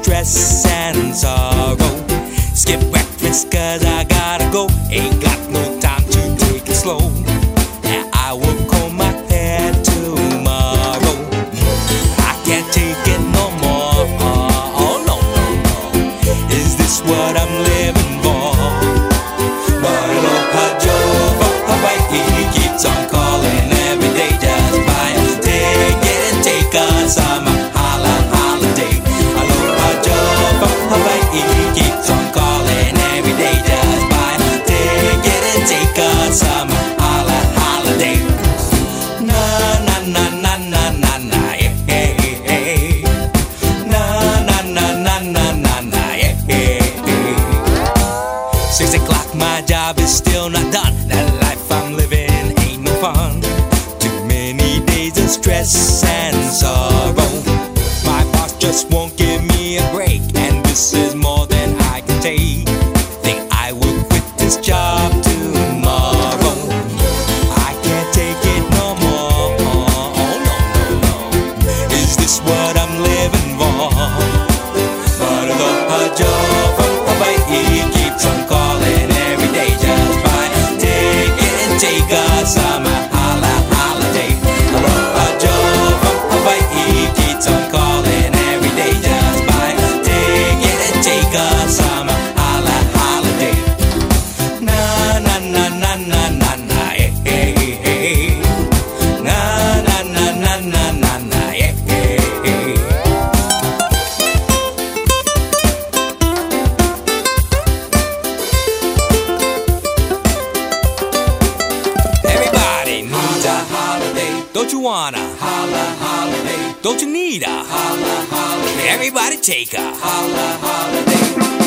stress and sorrow. Skip breakfast cause I gotta go. Ain't got no time to take it slow. And I will comb my hair tomorrow. I can't take it no more. Oh no, no, no. Is this what I'm living for? But Aloha Joe from Hawaii, he keeps on calling every day just by take it and take a summer holiday. Aloha Joe from Hawaii, he keeps on calling every day just by take it and take a summer holiday. Na na na na na na na, yeah, yeah, yeah. Na na na na na na na, yeah, yeah, yeah. 6 o'clock, my job is still not done. That life I'm living ain't no fun. Too many days of stress and sorrow. My boss just won't give me a break, and this is more than I can take. Think I will quit this job tomorrow. I can't take it no more. Oh no, no, no. Is this what I'm living for? But Aloha Joe from Hawaii keeps on calling every day just by take it and take a summer holiday. Aloha Joe from Hawaii keeps on calling every day just by take it and take a summer holiday. Na na na na na na na, yeah, yeah, yeah. Na na na na na na na, yeah, yeah, yeah. Everybody needs a holiday. Don't you wanna holiday? Don't you need a holiday? Everybody take a holiday.